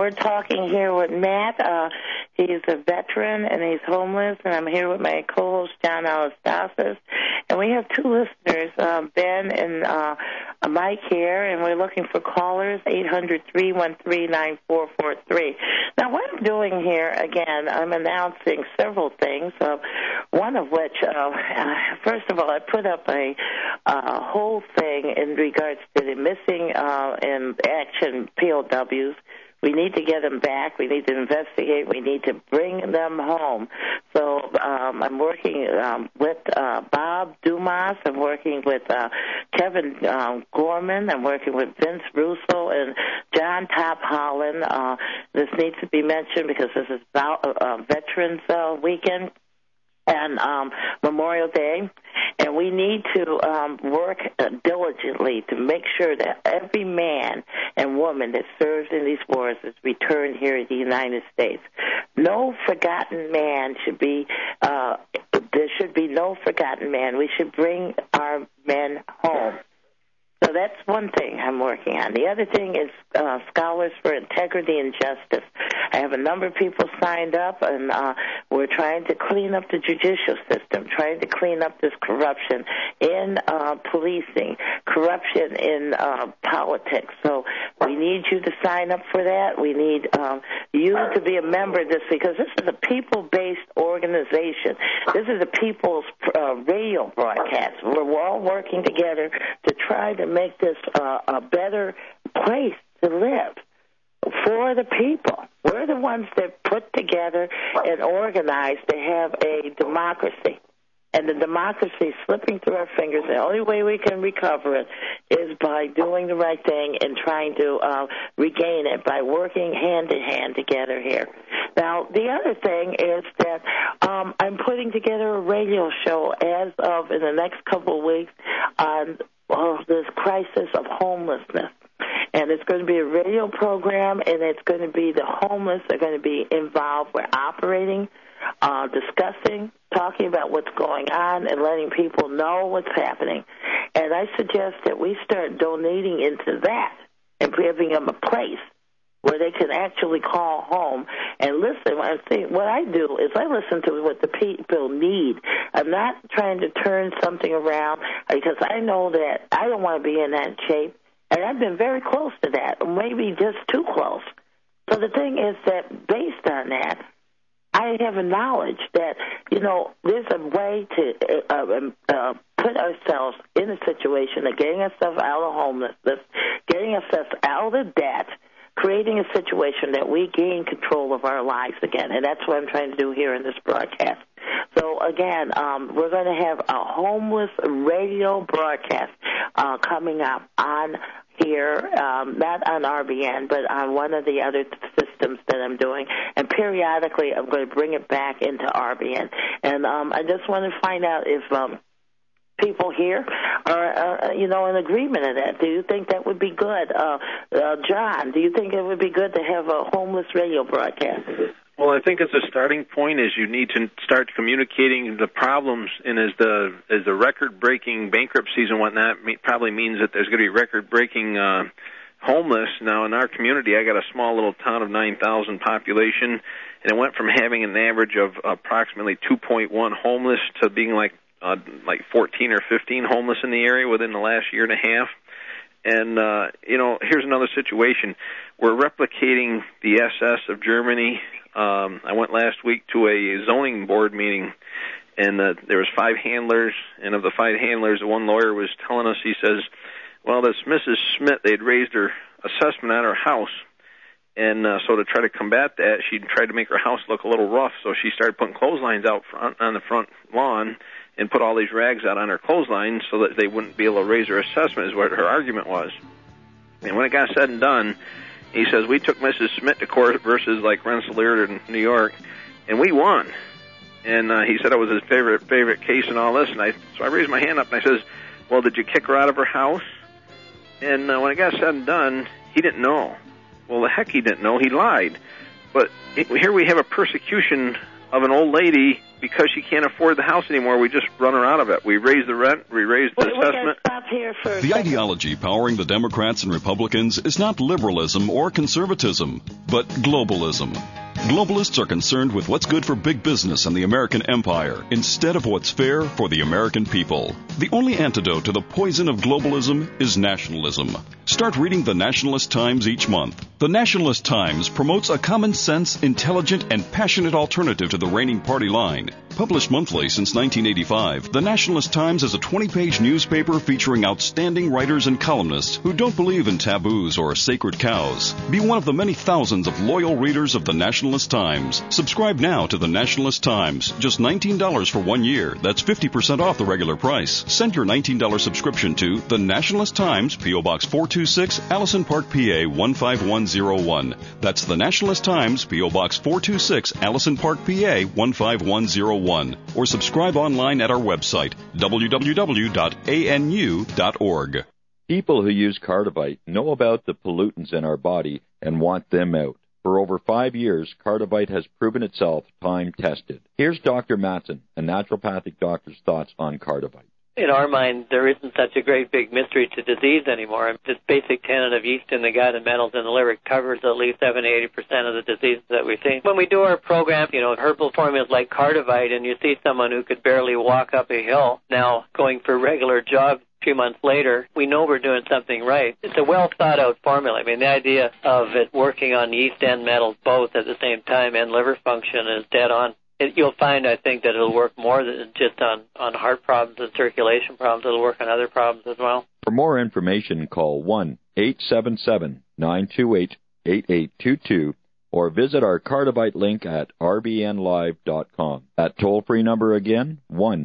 we're talking here with Matt. He's a veteran, and he's homeless, and I'm here with my co-host, John Anastasis. And we have two listeners, Ben and Mike here, and we're looking for callers, 800-313-9443. Now, what I'm doing here, again, I'm announcing several things, one of which, first of all, I put up a whole thing in regards to the missing in action POWs. We need to get them back. We need to investigate. We need to bring them home. So I'm working with Bob Dumas. I'm working with Kevin Gorman. I'm working with Vince Russo and John Top Holland. This needs to be mentioned because this is Veterans Weekend and Memorial Day, and we need to work diligently to make sure that every man and woman that serves in these wars is returned here in the United States. No forgotten man should be, there should be no forgotten man. We should bring our men home. So that's one thing I'm working on. The other thing is Scholars for Integrity and Justice. I have a number of people signed up, and we're trying to clean up the judicial system, trying to clean up this corruption in policing, corruption in politics. So we need you to sign up for that. We need you to be a member of this because this is a people-based organization. This is a people's radio broadcast. We're all working together to try to make this a better place to live for the people. We're the ones that put together and organize to have a democracy. And the democracy is slipping through our fingers. The only way we can recover it is by doing the right thing and trying to regain it by working hand in hand together here. Now, the other thing is that I'm putting together a radio show as of in the next couple of weeks on this crisis of homelessness. And it's going to be a radio program, and it's going to be the homeless are going to be involved. We're operating, discussing, talking about what's going on, and letting people know what's happening. And I suggest that we start donating into that and giving them a place where they can actually call home and listen. What I do is I listen to what the people need. I'm not trying to turn something around because I know that I don't want to be in that shape. And I've been very close to that, maybe just too close. So the thing is that based on that, I have a knowledge that, there's a way to put ourselves in a situation of getting ourselves out of homelessness, getting ourselves out of debt, creating a situation that we gain control of our lives again. And that's what I'm trying to do here in this broadcast. So, again, we're going to have a homeless radio broadcast coming up on here, not on RBN, but on one of the other systems that I'm doing. And periodically I'm going to bring it back into RBN. And I just want to find out if people here are, in agreement of that. Do you think that would be good? John, do you think it would be good to have a homeless radio broadcast? Well, I think it's a starting point is you need to start communicating the problems, and as the record-breaking bankruptcies and whatnot probably means that there's going to be record-breaking homeless. Now, in our community, I got a small little town of 9,000 population, and it went from having an average of approximately 2.1 homeless to being like 14 or 15 homeless in the area within the last year and a half. And, here's another situation. We're replicating the SS of Germany. I went last week to a zoning board meeting, and there was 5 handlers, and of the 5 handlers, one lawyer was telling us, he says, well, this Mrs. Smith, they'd raised her assessment on her house, and so to try to combat that, she tried to make her house look a little rough, so she started putting clotheslines out front on the front lawn and put all these rags out on her clothesline so that they wouldn't be able to raise her assessment is what her argument was. And when it got said and done, he says, we took Mrs. Smith to court versus like Rensselaer in New York, and we won. And he said it was his favorite case and all this. And so I raised my hand up and I says, well, did you kick her out of her house? And when it got said and done, he didn't know. Well, the heck he didn't know. He lied. But here we have a persecution of an old lady because she can't afford the house anymore, we just run her out of it. We raise the rent, we raise the assessment. Stop here for a The second. ideology powering the Democrats and Republicans is not liberalism or conservatism, but globalism. Globalists are concerned with what's good for big business and the American empire instead of what's fair for the American people. The only antidote to the poison of globalism is nationalism. Start reading the Nationalist Times each month. The Nationalist Times promotes a common sense, intelligent, and passionate alternative to the reigning party line. Published monthly since 1985, the Nationalist Times is a 20-page newspaper featuring outstanding writers and columnists who don't believe in taboos or sacred cows. Be one of the many thousands of loyal readers of the Nationalist Times. Subscribe now to the Nationalist Times. Just $19 for 1 year. That's 50% off the regular price. Send your $19 subscription to the Nationalist Times, P.O. Box 426, Allison Park, PA 15101. That's the Nationalist Times, P.O. Box 426, Allison Park, PA 15101. Or subscribe online at our website, www.anu.org. People who use Cardivite know about the pollutants in our body and want them out. For over 5 years, Cardivite has proven itself time-tested. Here's Dr. Matson, a naturopathic doctor's thoughts on Cardivite. In our mind, there isn't such a great big mystery to disease anymore. This basic tenet of yeast in the gut and metals in the liver covers at least 70-80% of the diseases that we see. When we do our program, herbal formulas like Cardivite, and you see someone who could barely walk up a hill now going for regular jogs, a few months later, we know we're doing something right. It's a well-thought-out formula. I mean, the idea of it working on yeast and metals both at the same time and liver function is dead on. You'll find, I think, that it'll work more than just on heart problems and circulation problems. It'll work on other problems as well. For more information, call 1-877-928-8822 or visit our Cardivite link at rbnlive.com. That toll-free number again,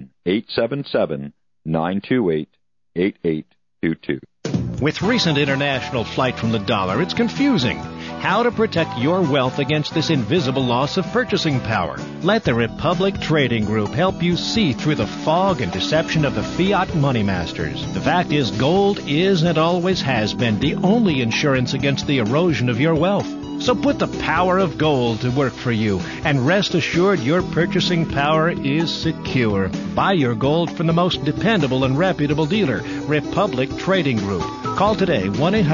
1-877-928-8822. With recent international flight from the dollar, it's confusing. How to protect your wealth against this invisible loss of purchasing power. Let the Republic Trading Group help you see through the fog and deception of the fiat money masters. The fact is, gold is and always has been the only insurance against the erosion of your wealth. So put the power of gold to work for you, and rest assured your purchasing power is secure. Buy your gold from the most dependable and reputable dealer, Republic Trading Group. Call today,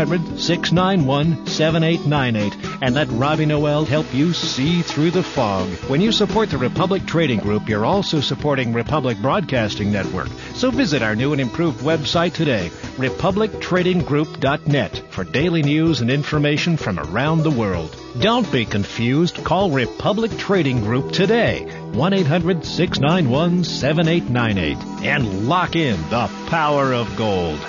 1-800-691-7898, and let Robbie Noel help you see through the fog. When you support the Republic Trading Group, you're also supporting Republic Broadcasting Network. So visit our new and improved website today, republictradinggroup.net, for daily news and information from around the world. Don't be confused. Call Republic Trading Group today, 1-800-691-7898, and lock in the power of gold.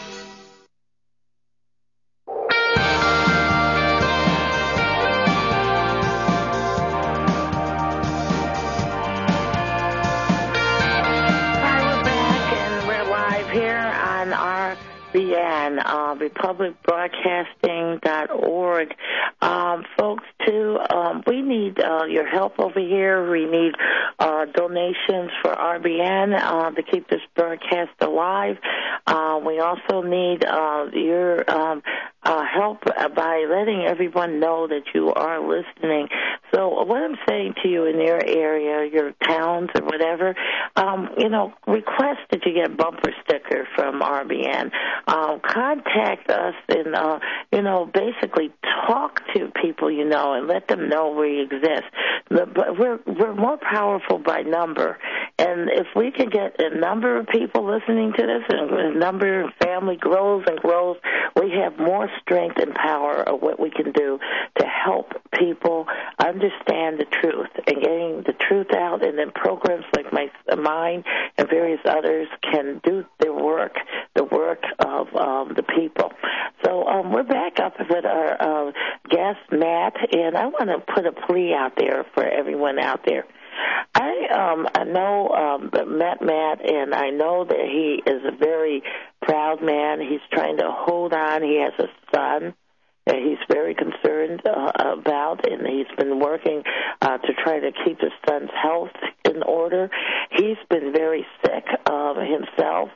RepublicBroadcasting.org. Folks, too, we need your help over here. We need donations for RBN to keep this broadcast alive. We also need your help by letting everyone know that you are listening. So what I'm saying to you in your area, your towns or whatever, request that you get a bumper sticker from RBN. Contact us and, basically talk to people you know and let them know we exist. But we're more powerful by number. And if we can get a number of people listening to this and a number of family grows and grows, we have more strength and power of what we can do to help people understand the truth and getting the truth out, and then programs like mine and various others can do their work, the work of the people. So we're back up with our guest, Matt, and I want to put a plea out there for everyone out there. I know Matt, and I know that he is a very proud man. He's trying to hold on. He has a son that he's very concerned about, and he's been working to try to keep his son's health in order. He's been very sick himself.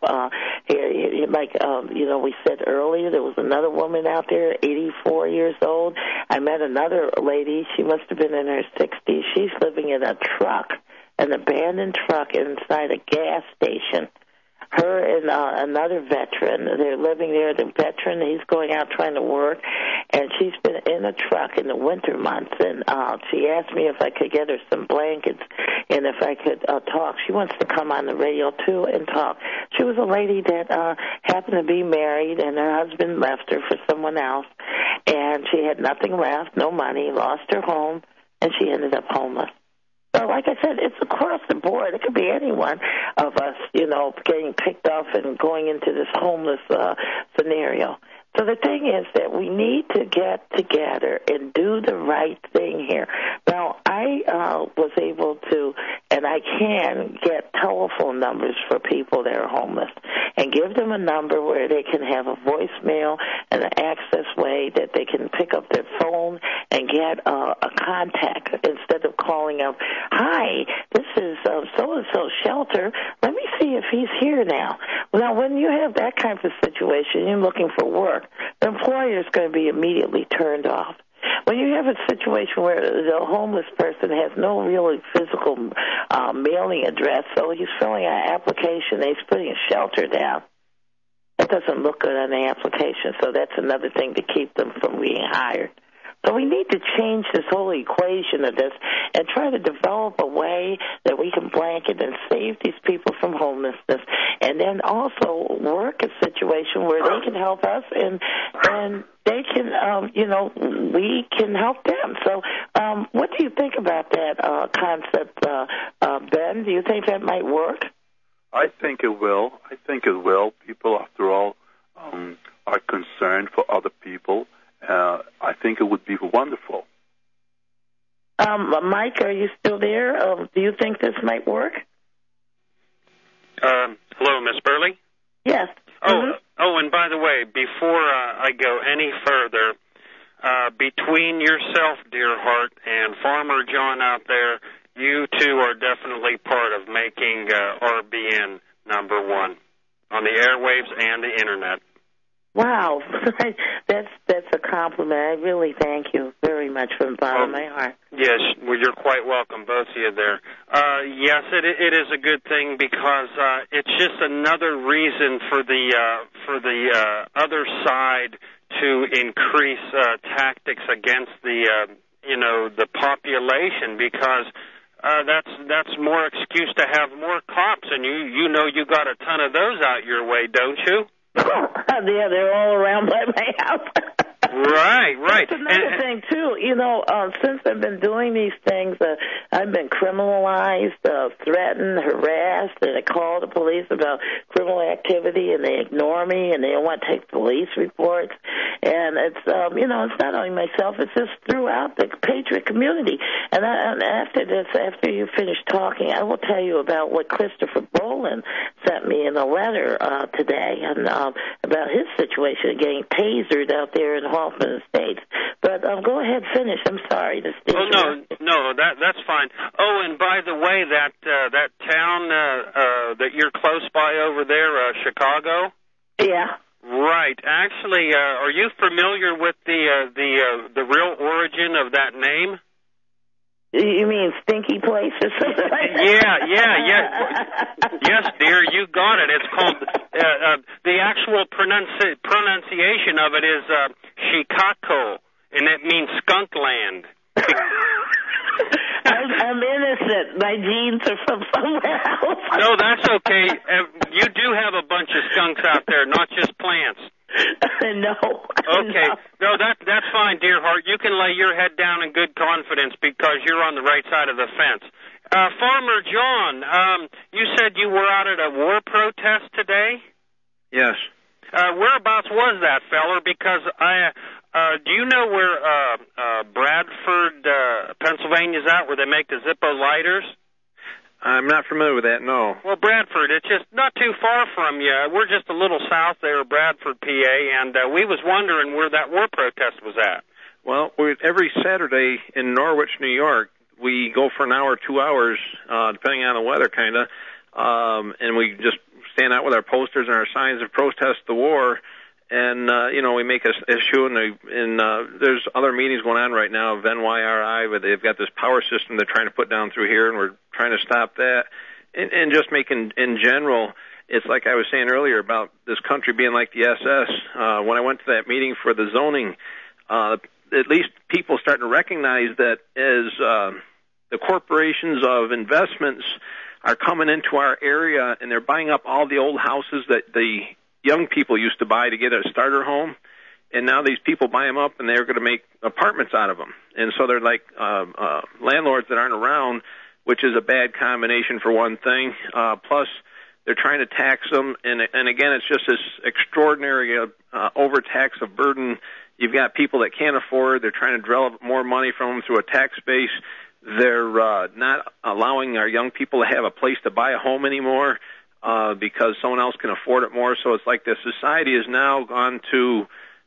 We said earlier, there was another woman out there, 84 years old. I met another lady. She must have been in her 60s. She's living in a truck. an abandoned truck inside a gas station. Her and another veteran, they're living there. The veteran, he's going out trying to work, and she's been in a truck in the winter months, and she asked me if I could get her some blankets and if I could talk. She wants to come on the radio, too, and talk. She was a lady that happened to be married, and her husband left her for someone else, and she had nothing left, no money, lost her home, and she ended up homeless. So, like I said, it's across the board. It could be any one of us, getting picked off and going into this homeless scenario. So the thing is that we need to get together and do the right thing here. Now, I was able to, and I can get telephone numbers for people that are homeless and give them a number where they can have a voicemail and an access way that they can pick up their phone and get a contact instead of calling up, hi, this is so-and-so shelter. Let me see if he's here now. Now, when you have that kind of situation, you're looking for work, the employer is going to be immediately turned off. When you have a situation where the homeless person has no really physical mailing address, so he's filling out an application and he's putting a shelter down, that doesn't look good on the application, so that's another thing to keep them from being hired. So we need to change this whole equation of this and try to develop a way that we can blanket and save these people from homelessness, and then also work a situation where they can help us and they can, we can help them. So what do you think about that concept, Ben? Do you think that might work? I think it will. People, after all, are concerned for other people. I think it would be wonderful. Mike, are you still there? Do you think this might work? Hello, Miss Burley? Yes. Oh, and by the way, before I go any further, between yourself, dear heart, and Farmer John out there, you two are definitely part of making RBN number one on the airwaves and the Internet. Wow, that's a compliment. I really thank you very much from the bottom of my heart. Yes, well, you're quite welcome, both of you there. Yes, it is a good thing because it's just another reason for the other side to increase tactics against the population, because that's more excuse to have more cops, and you got a ton of those out your way, don't you? Yeah, they're all around by my house. Right. That's another thing, too. Since I've been doing these things, I've been criminalized, threatened, harassed, and I call the police about criminal activity, and they ignore me, and they don't want to take police reports. And it's, it's not only myself, it's just throughout the Patriot community. And after this, after you finish talking, I will tell you about what Christopher Bolin sent me in a letter today, and about his situation, getting tasered out there in Hoffman Estates. But go ahead, finish. I'm sorry to stay. Oh no, that's fine. Oh, and by the way, that town that you're close by over there, Chicago. Yeah. Right. Actually, are you familiar with the real origin of that name? You mean stinky place or something like that? Yeah. Yes, dear, you got it. It's called, the actual pronunciation of it is Chicago, and it means skunk land. I'm innocent. My genes are from somewhere else. No, that's okay. You do have a bunch of skunks out there, not just plants. No. Okay. No, that's fine, dear heart. You can lay your head down in good confidence because you're on the right side of the fence. Farmer John, you said you were out at a war protest today? Yes. Whereabouts was that, feller? Because do you know where Bradford, Pennsylvania's at, where they make the Zippo lighters? I'm not familiar with that, no. Well, Bradford, it's just not too far from you. We're just a little south there, Bradford, PA, and we was wondering where that war protest was at. Well, every Saturday in Norwich, New York, we go for an hour, 2 hours, depending on the weather, kind of, and we just stand out with our posters and our signs of protest the war. And, we make an issue, and there's other meetings going on right now of NYRI, where they've got this power system they're trying to put down through here, and we're trying to stop that. And just making, in general, it's like I was saying earlier about this country being like the SS. When I went to that meeting for the zoning, at least people starting to recognize that as the corporations of investments are coming into our area, and they're buying up all the old houses that the young people used to buy to get a starter home, and now these people buy them up and they're going to make apartments out of them. And so they're like landlords that aren't around, which is a bad combination for one thing. Plus, they're trying to tax them, and again, it's just this extraordinary overtax of burden. You've got people that can't afford. They're trying to drill more money from them through a tax base. They're not allowing our young people to have a place to buy a home anymore. Because someone else can afford it more. So it's like the society has now gone to,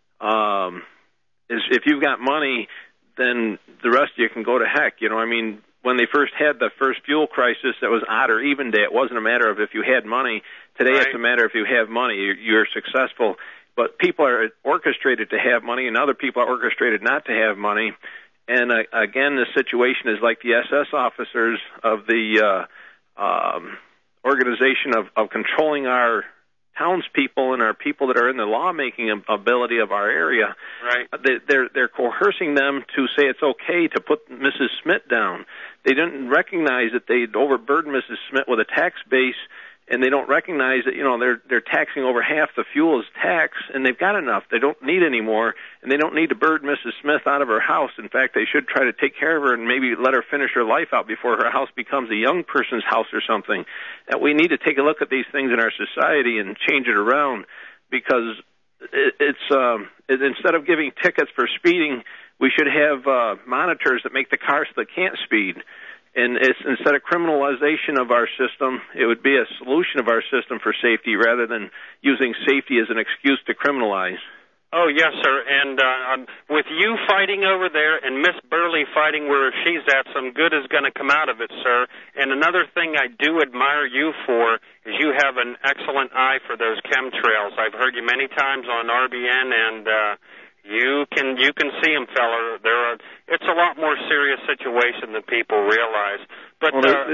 if you've got money, then the rest of you can go to heck. When they first had the first fuel crisis, that was odd or even day. It wasn't a matter of if you had money. Today It's a matter of if you have money, you're successful. But people are orchestrated to have money, and other people are orchestrated not to have money. And again, the situation is like the SS officers of the organization of controlling our townspeople and our people that are in the lawmaking ability of our area. Right. They're coercing them to say it's okay to put Mrs. Smith down. They didn't recognize that they'd overburden Mrs. Smith with a tax base, and they don't recognize that they're taxing over half the fuel as tax, and they've got enough. They don't need any more, and they don't need to burden Mrs. Smith out of her house. In fact, they should try to take care of her and maybe let her finish her life out before her house becomes a young person's house or something. And we need to take a look at these things in our society and change it around, because it's instead of giving tickets for speeding, we should have monitors that make the cars so they can't speed. And it's, instead of criminalization of our system, it would be a solution of our system for safety rather than using safety as an excuse to criminalize. Oh, yes, sir. And with you fighting over there and Miss Burley fighting where she's at, some good is going to come out of it, sir. And another thing I do admire you for is you have an excellent eye for those chemtrails. I've heard you many times on RBN, and you can see them, fella. It's a lot more serious situation than people realize. But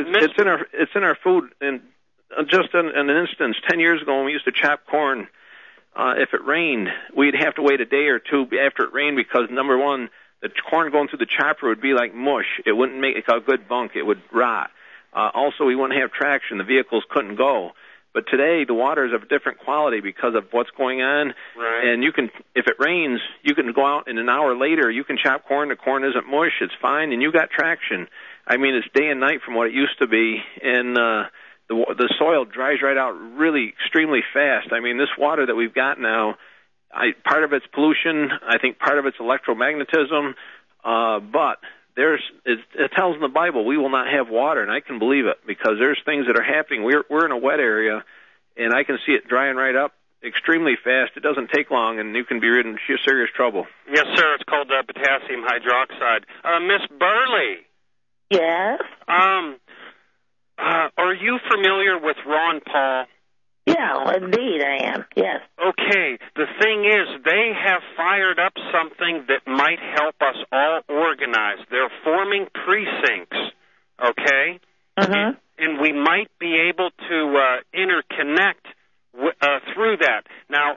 it's in our food. And just in an instance, 10 years ago when we used to chop corn, if it rained, we'd have to wait a day or two after it rained because, number one, the corn going through the chopper would be like mush. It wouldn't make a good bunk. It would rot. Also, we wouldn't have traction. The vehicles couldn't go. But today, the water is of a different quality because of what's going on. Right. And you can, if it rains, you can go out and an hour later, you can chop corn. The corn isn't mush. It's fine, and you got traction. I mean, it's day and night from what it used to be. And the soil dries right out really extremely fast. I mean, this water that we've got now, part of it's pollution. I think part of it's electromagnetism. But it tells in the Bible we will not have water, and I can believe it because there's things that are happening. We're in a wet area, and I can see it drying right up extremely fast. It doesn't take long, and you can be in serious trouble. Yes, sir. It's called potassium hydroxide. Miss Burley. Yes? Are you familiar with Ron Paul? Yeah, indeed I am, yes. Okay, the thing is, they have fired up something that might help us all organize. They're forming precincts, okay? Uh-huh. And we might be able to interconnect through that. Now,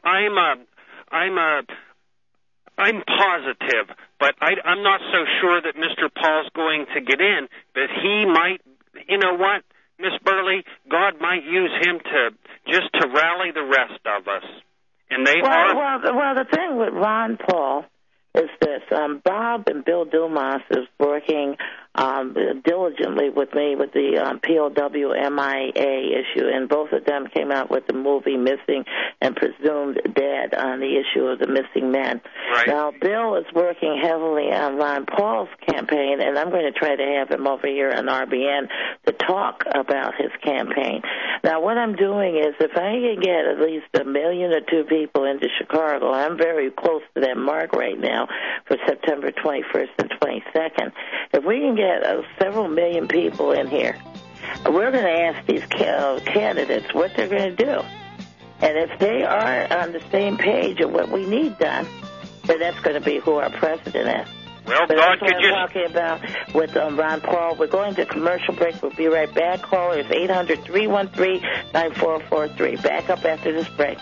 I'm positive, but I'm not so sure that Mr. Paul's going to get in, but he might, you know what? Miss Burley, God might use him to rally the rest of us. And Well, the thing with Ron Paul is this. Bob and Bill Dumas is working diligently with me with the POW-MIA issue, and both of them came out with the movie Missing and Presumed Dead on the issue of the missing men. Right. Now, Bill is working heavily on Ron Paul's campaign, and I'm going to try to have him over here on RBN to talk about his campaign. Now, what I'm doing is if I can get at least 1 million or 2 people into Chicago, I'm very close to that mark right now for September 21st and 22nd. If we can get several million people in here, we're going to ask these candidates what they're going to do. And if they are on the same page of what we need done, then that's going to be who our president is. Well, but God, that's what could you... I'm talking about with Ron Paul. We're going to commercial break. We'll be right back. Caller is 800-313-9443. Back up after this break.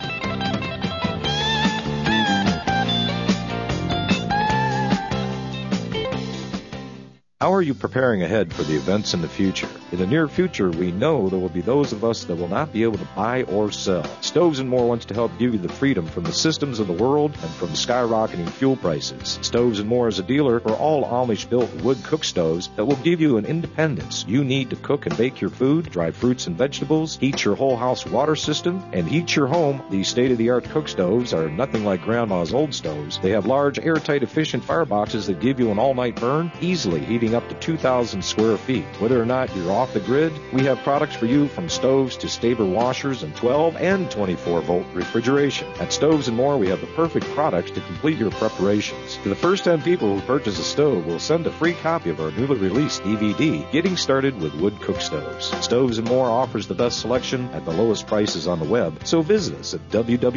How are you preparing ahead for the events in the future? In the near future, we know there will be those of us that will not be able to buy or sell. Stoves & More wants to help give you the freedom from the systems of the world and from skyrocketing fuel prices. Stoves & More is a dealer for all Amish-built wood cook stoves that will give you an independence you need to cook and bake your food, dry fruits and vegetables, heat your whole house water system, and heat your home. These state-of-the-art cook stoves are nothing like Grandma's old stoves. They have large, airtight, efficient fireboxes that give you an all-night burn, easily heating up to 2,000 square feet. Whether or not you're off the grid, we have products for you from stoves to Staber washers and 12 and 24-volt refrigeration. At Stoves & More, we have the perfect products to complete your preparations. To the first 10 people who purchase a stove, we'll send a free copy of our newly released DVD, Getting Started with Wood Cook Stoves. Stoves & More offers the best selection at the lowest prices on the web, so visit us at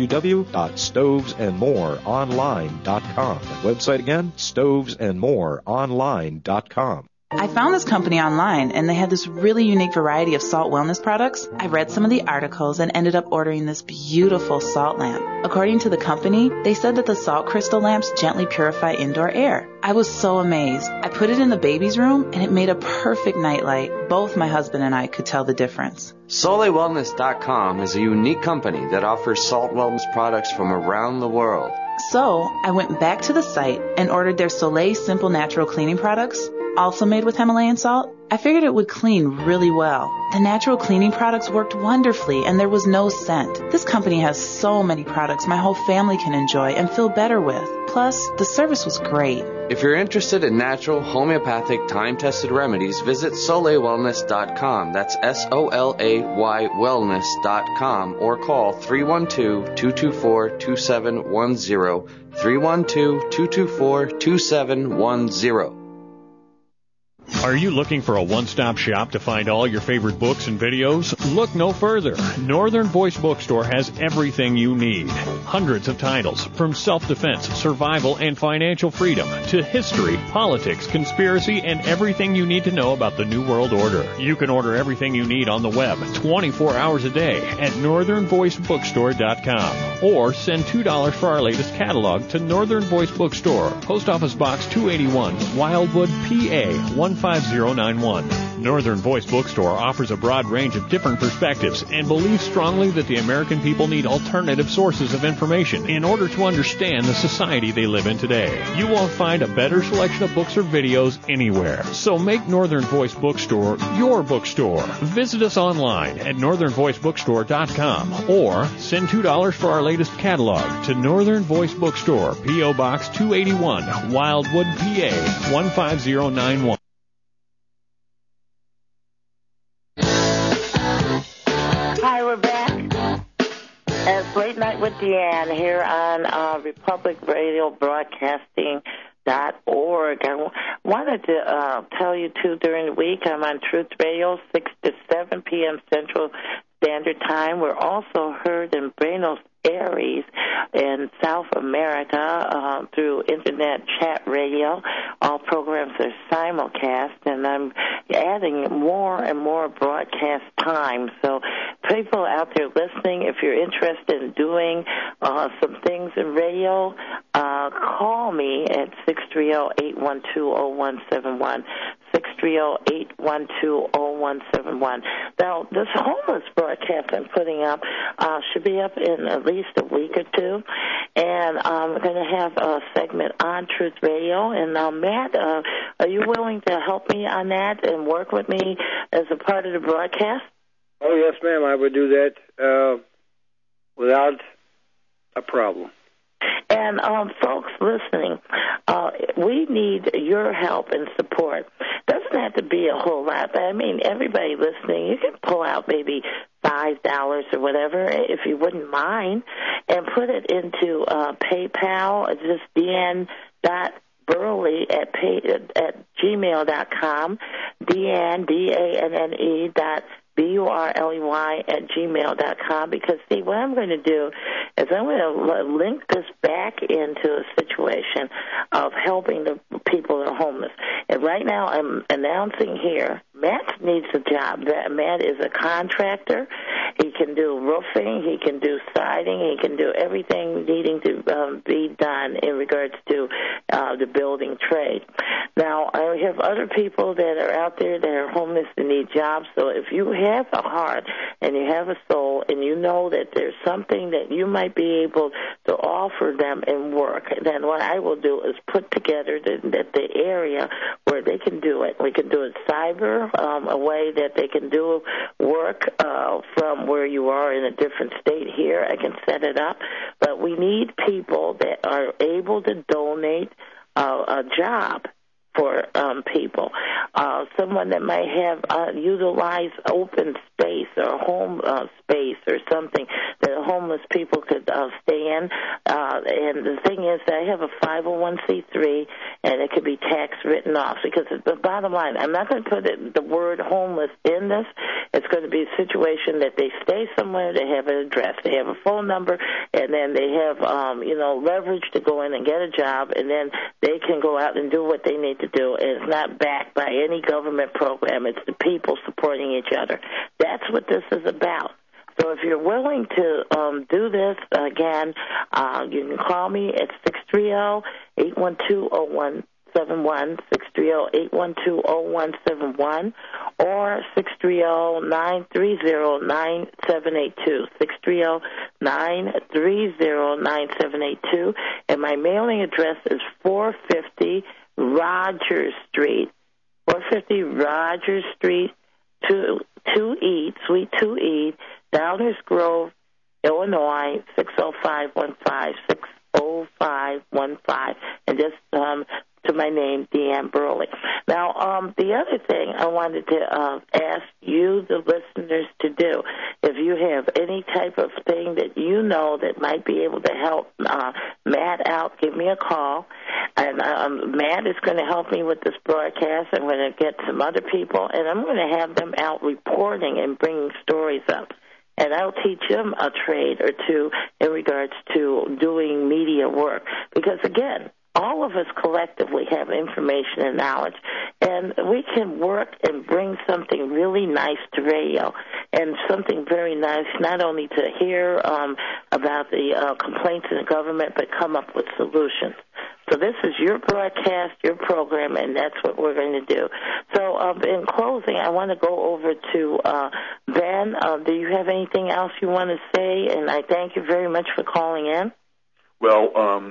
www.stovesandmoreonline.com. That website again, stovesandmoreonline.com. I found this company online, and they had this really unique variety of salt wellness products. I read some of the articles and ended up ordering this beautiful salt lamp. According to the company, they said that the salt crystal lamps gently purify indoor air. I was so amazed. I put it in the baby's room, and it made a perfect nightlight. Both my husband and I could tell the difference. SoleilWellness.com is a unique company that offers salt wellness products from around the world. So I went back to the site and ordered their Soleil Simple Natural Cleaning products, also made with Himalayan salt. I figured it would clean really well. The natural cleaning products worked wonderfully, and there was no scent. This company has so many products my whole family can enjoy and feel better with. Plus, the service was great. If you're interested in natural, homeopathic, time-tested remedies, visit SoleilWellness.com. That's SOLAY wellness.com, or call 312-224-2710, 312-224-2710. Are you looking for a one-stop shop to find all your favorite books and videos? Look no further. Northern Voice Bookstore has everything you need. Hundreds of titles, from self-defense, survival, and financial freedom to history, politics, conspiracy, and everything you need to know about the New World Order. You can order everything you need on the web 24 hours a day at northernvoicebookstore.com, or send $2 for our latest catalog to Northern Voice Bookstore, Post Office Box 281, Wildwood, PA 15091. Northern Voice Bookstore offers a broad range of different perspectives and believes strongly that the American people need alternative sources of information in order to understand the society they live in today. You won't find a better selection of books or videos anywhere. So make Northern Voice Bookstore your bookstore. Visit us online at northernvoicebookstore.com, or send $2 for our latest catalog to Northern Voice Bookstore, P.O. Box 281, Wildwood, PA 15091. Hi, we're back. It's Late Night with Deanne here on Republic Radio Broadcasting.org. I wanted to tell you, too, during the week, I'm on Truth Radio, 6 to 7 p.m. Central Standard Time. We're also heard in Buenos Aires in South America through Internet Chat Radio. All programs are simulcast, and I'm adding more and more broadcast time. So people out there listening, if you're interested in doing some things in radio, call me at 630-812-0171. 630-812-0171. Now, this homeless broadcast I'm putting up should be up in at least a week or two, and I'm going to have a segment on Truth Radio. And Matt, are you willing to help me on that and work with me as a part of the broadcast? Oh, yes, ma'am. I would do that without a problem. And folks listening, we need your help and support. Doesn't have to be a whole lot, but I mean, everybody listening, you can pull out maybe $5 or whatever, if you wouldn't mind, and put it into PayPal. It's just Deanne.Burley at gmail.com, Deanne, D-A-N-N-E BURLEY@gmail.com, because, see, what I'm going to do is I'm going to link this back into a situation of helping the people that are homeless. And right now I'm announcing here, Matt needs a job. Matt is a contractor. He can do roofing. He can do siding. He can do everything needing to be done in regards to the building trade. Now, I have other people that are out there that are homeless and need jobs. So if you have a heart and you have a soul and you know that there's something that you might be able to offer them in work, then what I will do is put together the area where they can do it. We can do it cyber, a way that they can do work from where you are in a different state here. I can set it up. But we need people that are able to donate a job for people. Someone that might have utilized open space or home space or something that homeless people could stay in. And the thing is that I have a 501c3, and it could be tax written off, because the bottom line, I'm not going to put the word homeless in this. It's going to be a situation that they stay somewhere, they have an address, they have a phone number, and then they have, leverage to go in and get a job, and then they can go out and do what they need to do. And it's not backed by any government program. It's the people supporting each other. That's what this is about. So if you're willing to do this, again, you can call me at 630-812-0171, 630-812-0171, or 630-930-9782, 630-930-9782. And my mailing address is 450 Rogers Street, 450 Rogers Street, 2E, Suite 2E, Downers Grove, Illinois, 60515, 60515, and just to my name, Deanne Burley. Now, the other thing I wanted to ask you, the listeners, to do, if you have any type of thing that you know that might be able to help Matt out, give me a call. And Matt is going to help me with this broadcast. I'm going to get some other people, and I'm going to have them out reporting and bringing stories up. And I'll teach them a trade or two in regards to doing media work. Because, again, all of us collectively have information and knowledge, and we can work and bring something really nice to radio, and something very nice not only to hear about the complaints in the government, but come up with solutions. So this is your broadcast, your program, and that's what we're going to do. So in closing, I want to go over to Ben. Do you have anything else you want to say? And I thank you very much for calling in. Well,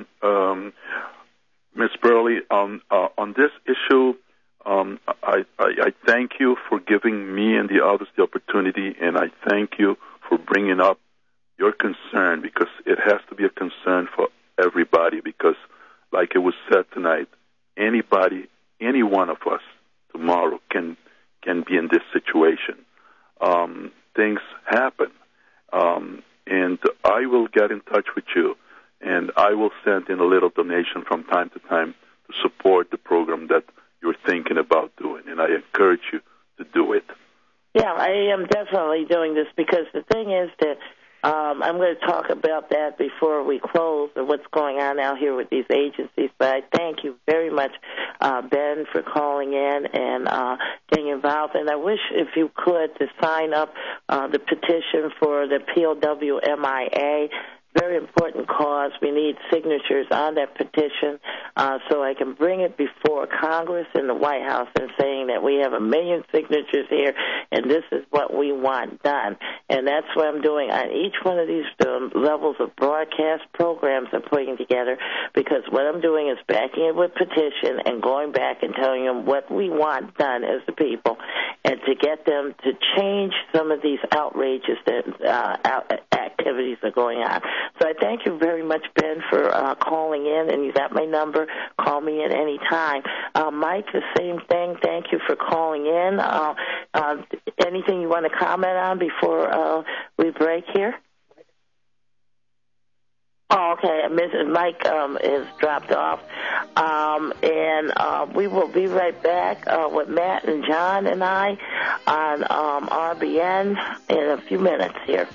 Ms. Burley, on this issue, I thank you for giving me and the others the opportunity, and I thank you for bringing up your concern, because it has to be a concern for everybody, because like it was said tonight, anybody, any one of us tomorrow can be in this situation. Things happen, and I will get in touch with you, and I will send in a little donation from time to time to support the program that you're thinking about doing, and I encourage you to do it. Yeah, I am definitely doing this, because the thing is that I'm going to talk about that before we close, or what's going on out here with these agencies. But I thank you very much, Ben, for calling in and getting involved. And I wish, if you could, to sign up the petition for the POWMIA. Very important cause. We need signatures on that petition so I can bring it before Congress and the White House and saying that we have 1 million signatures here and this is what we want done. And that's what I'm doing on each one of these levels of broadcast programs I'm putting together, because what I'm doing is backing it with petition and going back and telling them what we want done as the people, and to get them to change some of these outrageous activities that are going on. So I thank you very much, Ben, for calling in, and you got my number. Call me at any time. Mike, the same thing. Thank you for calling in. Anything you want to comment on before we break here? Oh, okay. Mrs. Mike is dropped off. And we will be right back with Matt and John and I on RBN in a few minutes here.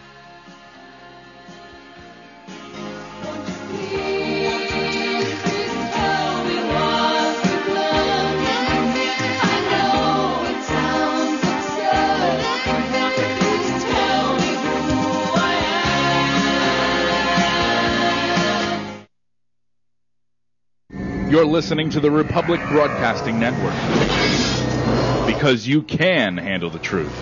You're listening to the Republic Broadcasting Network, because you can handle the truth.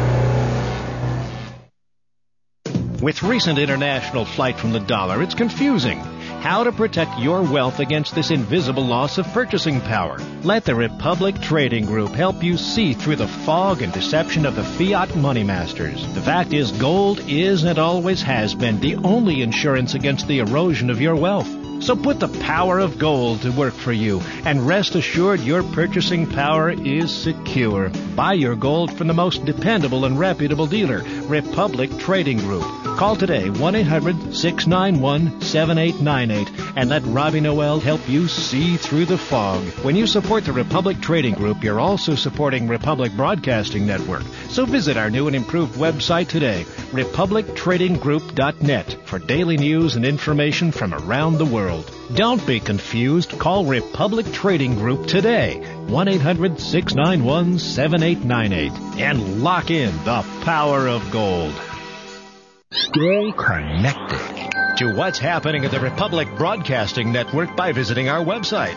With recent international flight from the dollar, it's confusing. How to protect your wealth against this invisible loss of purchasing power. Let the Republic Trading Group help you see through the fog and deception of the fiat money masters. The fact is, gold is and always has been the only insurance against the erosion of your wealth. So put the power of gold to work for you, and rest assured your purchasing power is secure. Buy your gold from the most dependable and reputable dealer, Republic Trading Group. Call today, 1-800-691-7898, and let Robbie Noel help you see through the fog. When you support the Republic Trading Group, you're also supporting Republic Broadcasting Network. So visit our new and improved website today, republictradinggroup.net, for daily news and information from around the world. Don't be confused. Call Republic Trading Group today, 1-800-691-7898, and lock in the power of gold. Stay connected to what's happening at the Republic Broadcasting Network by visiting our website,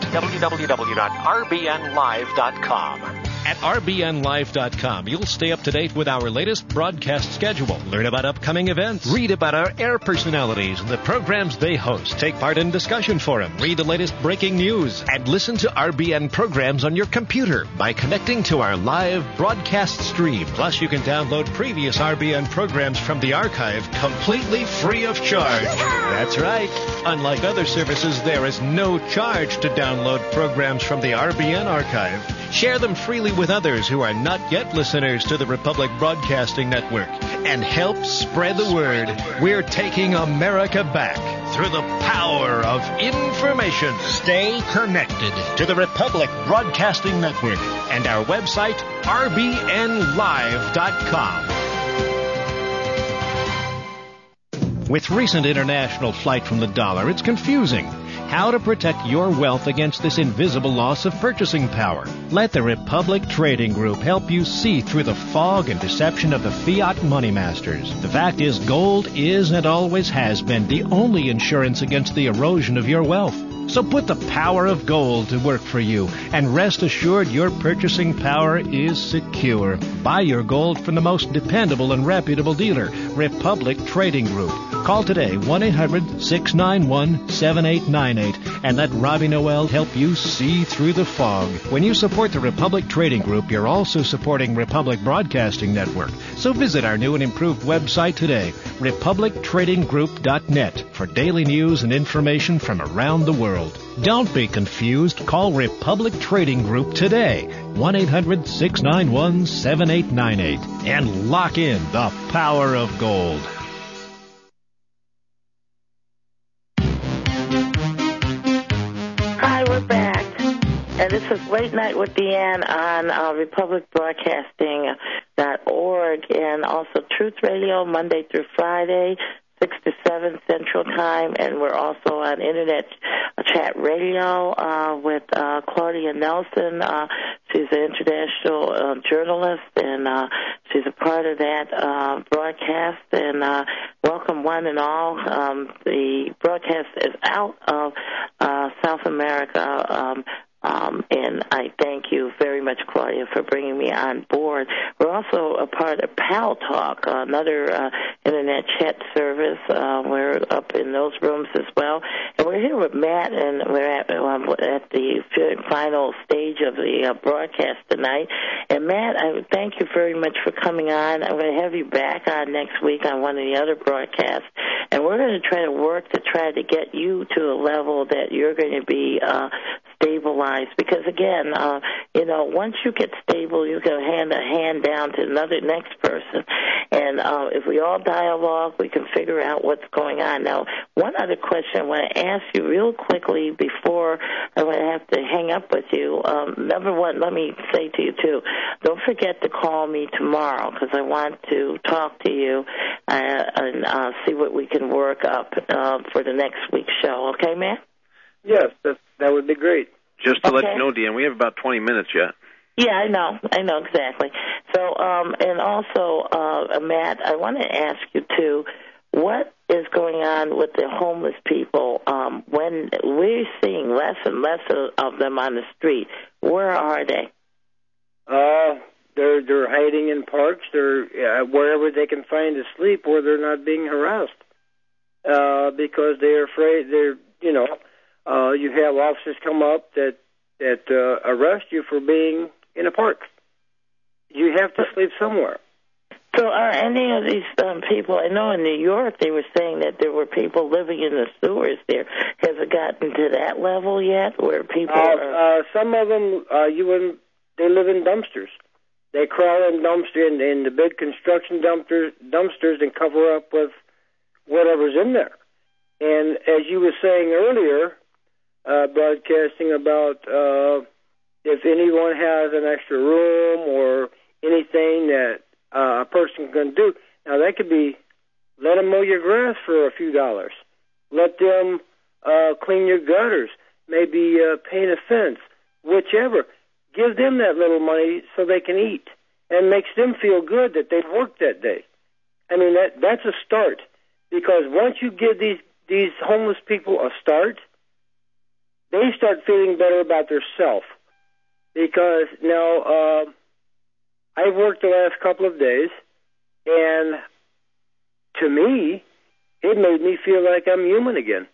www.rbnlive.com. At rbnlive.com, you'll stay up to date with our latest broadcast schedule, learn about upcoming events, read about our air personalities and the programs they host, take part in discussion forum, read the latest breaking news, and listen to RBN programs on your computer by connecting to our live broadcast stream. Plus, you can download previous RBN programs from the archive completely free of charge. That's right. Unlike other services, there is no charge to download programs from the RBN archive. Share them freely with others who are not yet listeners to the Republic Broadcasting Network, and help spread the word. We're taking America back through the power of information. Stay connected to the Republic Broadcasting Network and our website, rbnlive.com. With recent international flight from the dollar, it's confusing. How to protect your wealth against this invisible loss of purchasing power. Let the Republic Trading Group help you see through the fog and deception of the fiat money masters. The fact is, gold is and always has been the only insurance against the erosion of your wealth. So put the power of gold to work for you, and rest assured your purchasing power is secure. Buy your gold from the most dependable and reputable dealer, Republic Trading Group. Call today, 1-800-691-7898, and let Robbie Noel help you see through the fog. When you support the Republic Trading Group, you're also supporting Republic Broadcasting Network. So visit our new and improved website today, republictradinggroup.net, for daily news and information from around the world. Don't be confused. Call Republic Trading Group today, 1-800-691-7898, and lock in the power of gold. Hi, we're back. And this is Late Night with Deanne on republicbroadcasting.org, and also Truth Radio, Monday through Friday, 6 to 7 Central Time, and we're also on Internet Chat Radio with Claudia Nelson. She's an international journalist, and she's a part of that broadcast. And welcome one and all. The broadcast is out of South America. And I thank you very much, Claudia, for bringing me on board. We're also a part of Pal Talk, another Internet chat service. We're up in those rooms as well. And we're here with Matt, and we're at the final stage of the broadcast tonight. And, Matt, I thank you very much for coming on. I'm going to have you back on next week on one of the other broadcasts. And we're going to try to work to get you to a level that you're going to be stabilize, because again, once you get stable, you can hand a hand down to another next person, and if we all dialogue, we can figure out what's going on. Now, one other question I want to ask you real quickly before I would have to hang up with you. Number one, let me say to you too, don't forget to call me tomorrow, because I want to talk to you and see what we can work up for the next week's show. Okay, man? Yes, that would be great. Just to let you know, Deanne, we have about 20 minutes yet. Yeah, I know exactly. So, and also, Matt, I want to ask you too, what is going on with the homeless people? When we're seeing less and less of them on the street, where are they? They're hiding in parks. They're wherever they can find to sleep, where they're not being harassed, because they're afraid. You have officers come up that arrest you for being in a park. You have to sleep somewhere. So are any of these people, I know in New York they were saying that there were people living in the sewers there. Has it gotten to that level yet, where people some of them, they live in dumpsters. They crawl in dumpsters, in the big construction dumpsters and cover up with whatever's in there. And as you were saying earlier, broadcasting about if anyone has an extra room or anything that a person can do. Now, that could be, let them mow your grass for a few dollars. Let them clean your gutters, maybe paint a fence, whichever. Give them that little money so they can eat, and makes them feel good that they've worked that day. I mean, that's a start, because once you give these homeless people a start, they start feeling better about themselves. Because now, I've worked the last couple of days, and to me, it made me feel like I'm human again.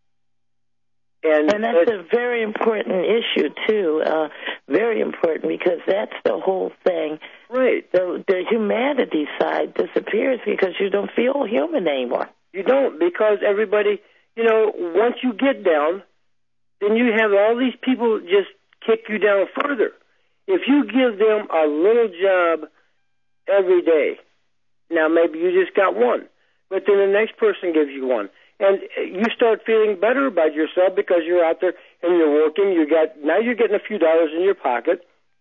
And that's a very important issue, too. Very important, because that's the whole thing. Right. The humanity side disappears because you don't feel human anymore. You don't, because everybody, once you get down, then you have all these people just kick you down further. If you give them a little job every day, now maybe you just got one, but then the next person gives you one, and you start feeling better about yourself because you're out there and you're working. Now you're getting a few dollars in your pocket,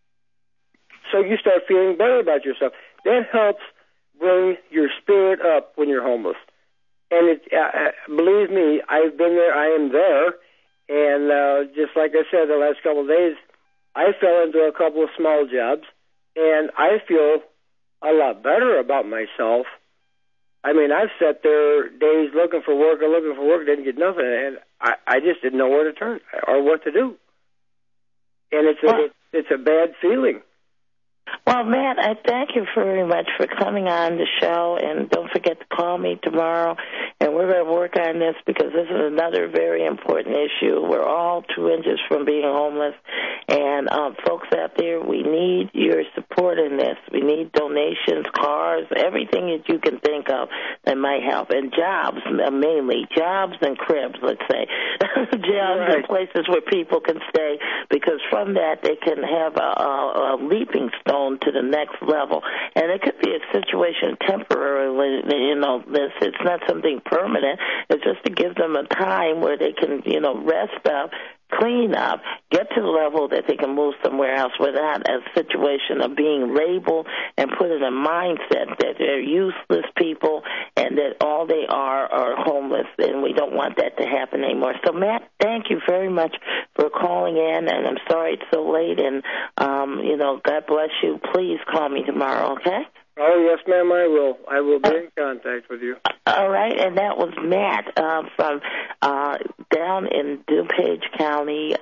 so you start feeling better about yourself. That helps bring your spirit up when you're homeless. And believe me, I've been there. I am there, and just like I said, the last couple of days, I fell into a couple of small jobs, and I feel a lot better about myself. I mean, I've sat there days looking for work, didn't get nothing, and I just didn't know where to turn or what to do. And it's a bad feeling. Well, Matt, I thank you very much for coming on the show, and don't forget to call me tomorrow, and we're going to work on this, because this is another very important issue. We're all 2 inches from being homeless, and folks out there, we need your support in this. We need donations, cars, everything that you can think of that might help, and jobs, mainly jobs and cribs, let's say, jobs and places where people can stay, because from that they can have a leaping stone to the next level. And it could be a situation temporarily, it's not something permanent. It's just to give them a time where they can, rest up, clean up, get to the level that they can move somewhere else without a situation of being labeled and put in a mindset that they're useless people and that all they are homeless, and we don't want that to happen anymore. So, Matt, thank you very much for calling in, and I'm sorry it's so late, and, God bless you. Please call me tomorrow, okay? Oh, yes, ma'am, I will. I will be in contact with you. All right, and that was Matt from down in DuPage County,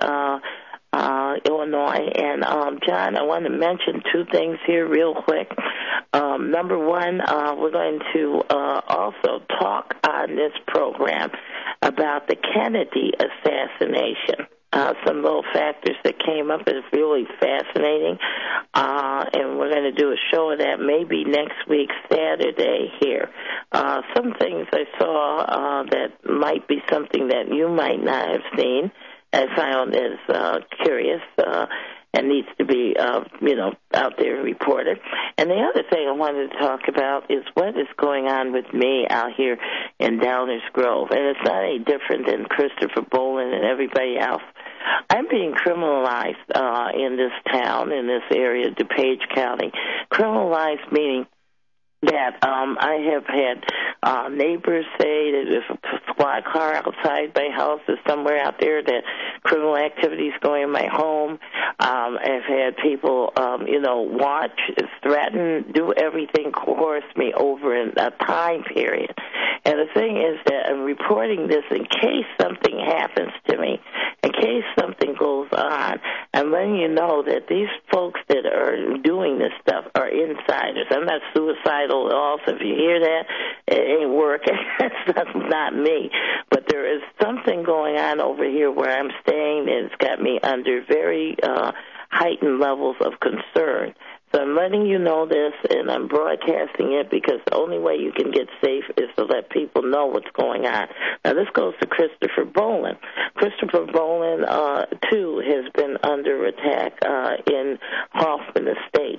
Illinois. And, John, I want to mention 2 things here real quick. Number one, we're going to also talk on this program about the Kennedy assassination. Some little factors that came up is really fascinating, and we're going to do a show of that maybe next week, Saturday here. Some things I saw that might be something that you might not have seen, I found is curious and needs to be, out there and reported. And the other thing I wanted to talk about is what is going on with me out here in Downers Grove. And it's not any different than Christopher Boland and everybody else. I'm being criminalized in this town, in this area, DuPage County. Criminalized meaning that I have had neighbors say that if a squad car outside my house is somewhere out there, that criminal activity is going in my home. I've had people, watch, threaten, do everything, coerce me over in a time period. And the thing is that I'm reporting this in case something happens to me, in case something goes on. I'm letting you know that these folks that are doing this stuff are insiders. I'm not suicidal at all, so if you hear that, it ain't working. That's not me. But there is something going on over here where I'm staying that has got me under very heightened levels of concern. So I'm letting you know this, and I'm broadcasting it because the only way you can get safe is to let people know what's going on. Now, this goes to Christopher Boland. Christopher Boland, too, has been under attack in Hoffman Estates.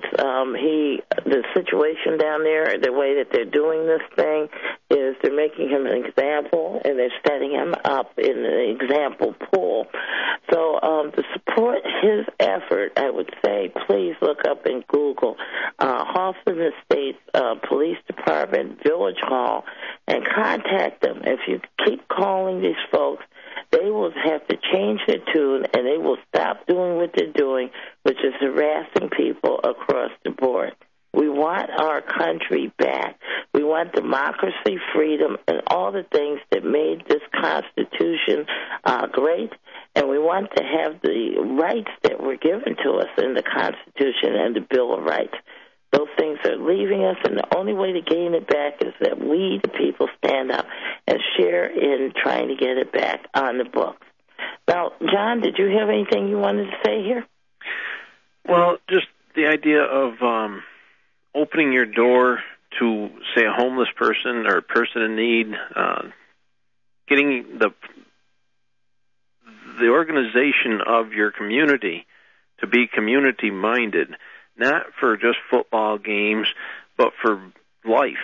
The situation down there, the way that they're doing this thing is they're making him an example, and they're setting him up in an example pool. So to support his effort, I would say please look up in Google Hoffman Estates Police Department, Village Hall, and contact them. If you keep calling these folks, they will have to change their tune, and they will stop doing what they're doing, which is harassing people across the board. We want our country back. We want democracy, freedom, and all the things that made this Constitution great. And we want to have the rights that were given to us in the Constitution and the Bill of Rights. Those things are leaving us, and the only way to gain it back is that we, the people, stand up and share in trying to get it back on the books. Now, John, did you have anything you wanted to say here? Well, just the idea of opening your door to, say, a homeless person or a person in need, getting the organization of your community to be community-minded, not for just football games, but for life.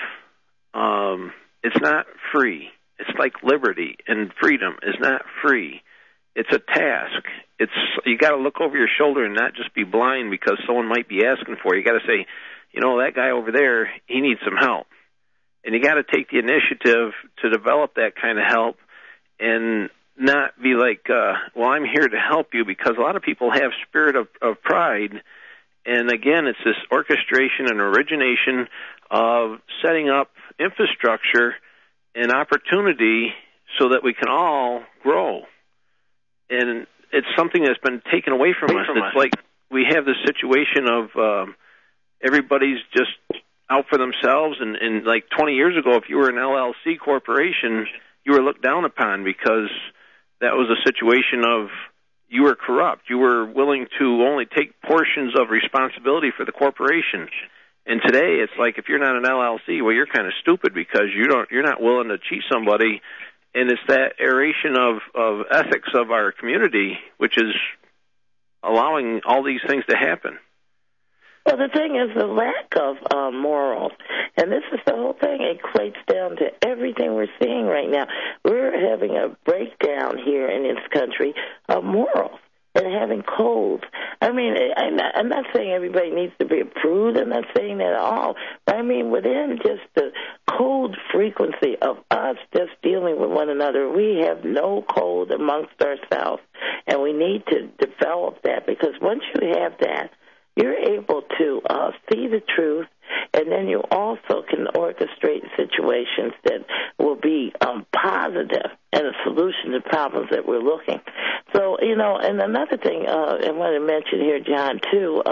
It's not free. It's like liberty, and freedom is not free. It's a task. You got to look over your shoulder and not just be blind because someone might be asking for it. You got to say, that guy over there, he needs some help. And you got to take the initiative to develop that kind of help and not be like, I'm here to help you, because a lot of people have spirit of pride. And again, it's this orchestration and origination of setting up infrastructure and opportunity so that we can all grow. And it's something that's been taken away from us. It's like we have this situation of everybody's just out for themselves. And like 20 years ago, if you were an LLC corporation, you were looked down upon because that was a situation of you were corrupt. You were willing to only take portions of responsibility for the corporation. And today, it's like if you're not an LLC, well, you're kind of stupid because you're not willing to cheat somebody. And it's that aeration of ethics of our community, which is allowing all these things to happen. Well, the thing is the lack of morals, and this is the whole thing. It equates down to everything we're seeing right now. We're having a breakdown here in this country of morals and having codes. I mean, I'm not saying everybody needs to be a prude. I'm not saying that at all. But I mean, within just the code frequency of us just dealing with one another, we have no code amongst ourselves, and we need to develop that, because once you have that, you're able to see the truth, and then you also can orchestrate situations that will be positive and a solution to problems that we're looking. So, and another thing I want to mention here, John, too,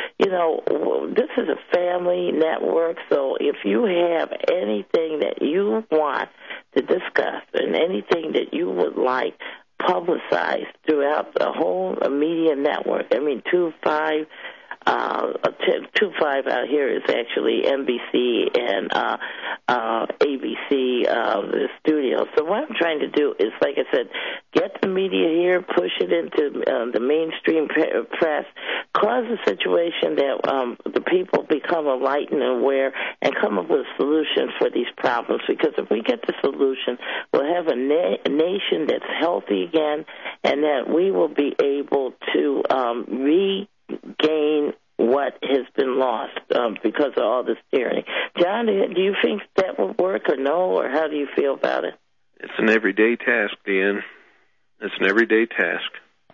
this is a family network, so if you have anything that you want to discuss and anything that you would like publicized throughout the whole media network, 2-5 out here is actually NBC and ABC, the studio. So what I'm trying to do is, like I said, get the media here, push it into the mainstream press, cause a situation that the people become enlightened and aware and come up with solutions for these problems. Because if we get the solution, we'll have a nation that's healthy again, and that we will be able to regain what has been lost because of all this tyranny. John, do you think that would work or no, or how do you feel about it? It's an everyday task, Deanne. It's an everyday task.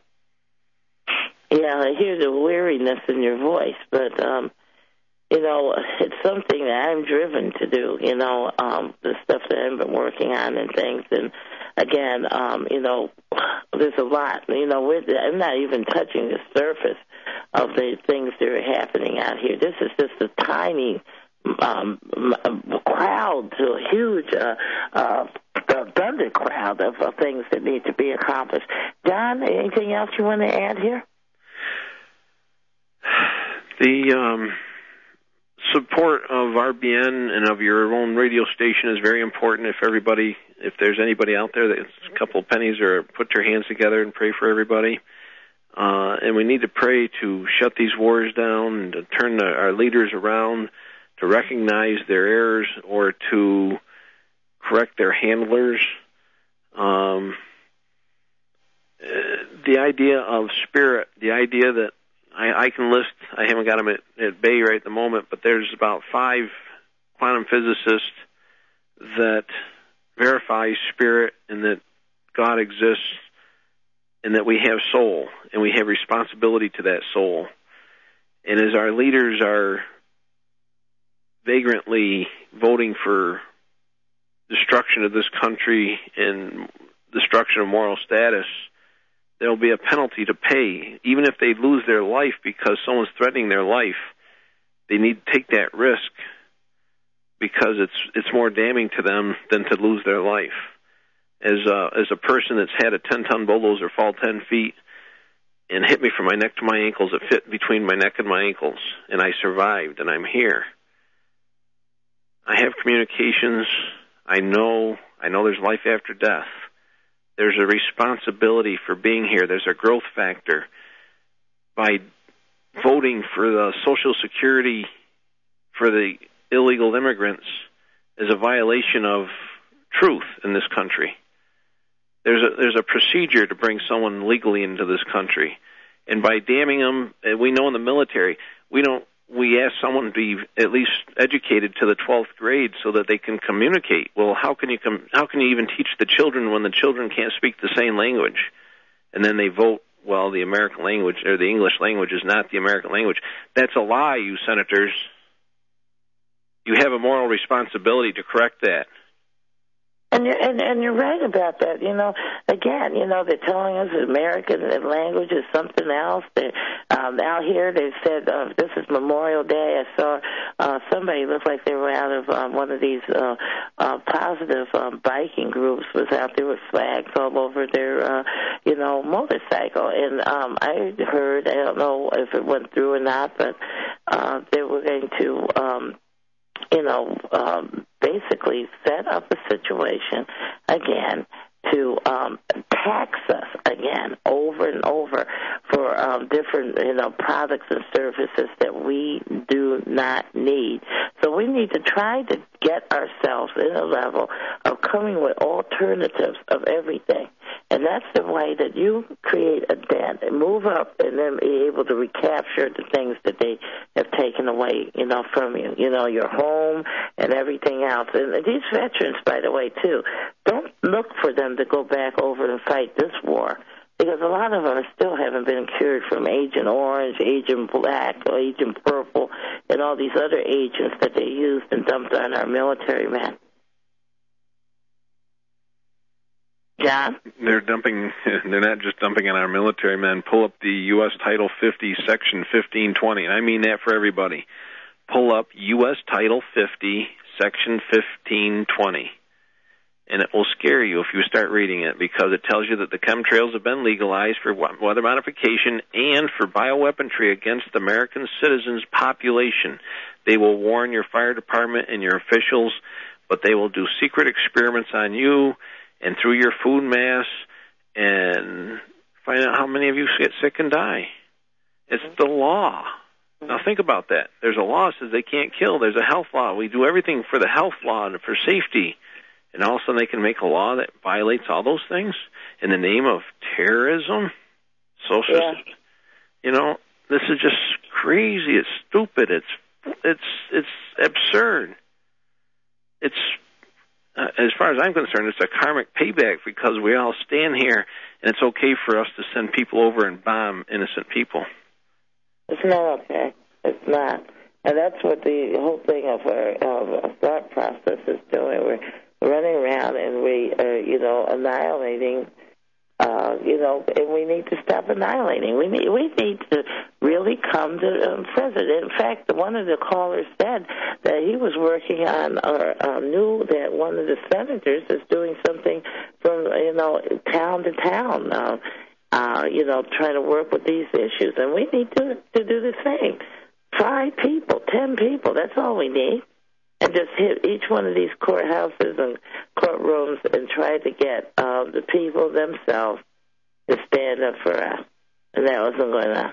Yeah, I hear the weariness in your voice, but, it's something that I'm driven to do, the stuff that I've been working on and things. And, again, there's a lot. I'm not even touching the surface of the things that are happening out here. This is just a tiny crowd to a huge abundant crowd of things that need to be accomplished. John, anything else you want to add here? The support of RBN and of your own radio station is very important. If there's anybody out there that's a couple of pennies, or put your hands together and pray for everybody. And we need to pray to shut these wars down and to turn our leaders around, to recognize their errors or to correct their handlers. The idea of spirit, the idea that I can list, I haven't got them at bay right at the moment, but there's about 5 quantum physicists that verify spirit and that God exists and that we have soul and we have responsibility to that soul. And as our leaders are vagrantly voting for destruction of this country and destruction of moral status, there will be a penalty to pay. Even if they lose their life because someone's threatening their life, they need to take that risk because it's more damning to them than to lose their life. As a person that's had a 10-ton bulldozer fall 10 feet and hit me from my neck to my ankles, it fit between my neck and my ankles, and I survived, and I'm here. I have communications. I know there's life after death. There's a responsibility for being here. There's a growth factor. By voting for the Social Security for the illegal immigrants is a violation of truth in this country. There's a procedure to bring someone legally into this country. And by damning them, we know in the military, we ask someone to be at least educated to the 12th grade so that they can communicate. Well, how can you even teach the children when the children can't speak the same language? And then they vote, well, the American language or the English language is not the American language. That's a lie, you senators. You have a moral responsibility to correct that. And you're right about that. Again, they're telling us that American language is something else. Out here, they said this is Memorial Day. I saw somebody looked like they were out of one of these positive biking groups was out there with flags all over their motorcycle. And I heard, I don't know if it went through or not, but they were going to basically set up a situation again to tax us again over and over for different products and services that we do not need. So we need to try to get ourselves in a level of coming with alternatives of everything. And that's the way that you create a dent and move up and then be able to recapture the things that they have taken away, from you, your home and everything else. And these veterans, by the way, too, don't look for them to go back over and fight this war, because a lot of them still haven't been cured from Agent Orange, Agent Black, or Agent Purple, and all these other agents that they used and dumped on our military men. John? They're not just dumping on our military men. Pull up the U.S. Title 50, Section 1520, and I mean that for everybody. Pull up U.S. Title 50, Section 1520. And it will scare you if you start reading it, because it tells you that the chemtrails have been legalized for weather modification and for bioweaponry against American citizens' population. They will warn your fire department and your officials, but they will do secret experiments on you and through your food mass and find out how many of you get sick and die. It's the law. Now think about that. There's a law that says they can't kill. There's a health law. We do everything for the health law and for safety. And all of a sudden they can make a law that violates all those things in the name of terrorism, social. You know, this is just crazy. It's stupid. It's absurd. It's as far as I'm concerned, it's a karmic payback because we all stand here and it's okay for us to send people over and bomb innocent people. It's not okay. It's not. And that's what the whole thing of our thought process is doing. We're running around and we are, annihilating, and we need to stop annihilating. We need to really come to president. In fact, one of the callers said that he was working on, or knew that one of the senators is doing something from, town to town, trying to work with these issues. And we need to do the same. 5 people, 10 people, that's all we need. And just hit each one of these courthouses and courtrooms and try to get the people themselves to stand up for us. And that wasn't going on.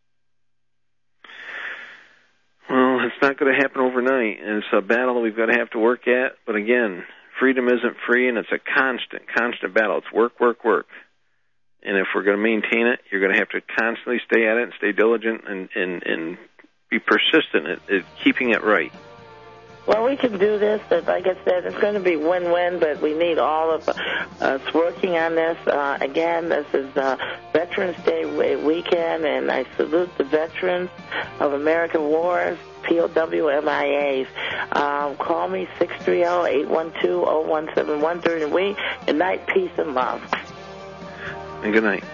Well, it's not going to happen overnight, and it's a battle we've got to have to work at. But again, freedom isn't free, and it's a constant battle. It's work. And if we're going to maintain it, you're going to have to constantly stay at it and stay diligent and be persistent at keeping it right. Well, we can do this, but like I said, it's going to be win-win, but we need all of us working on this. Again, this is Veterans Day weekend, and I salute the veterans of American wars, POW-MIAs. Call me 630-812-0171 during the week. Good night, peace, and love. And good night.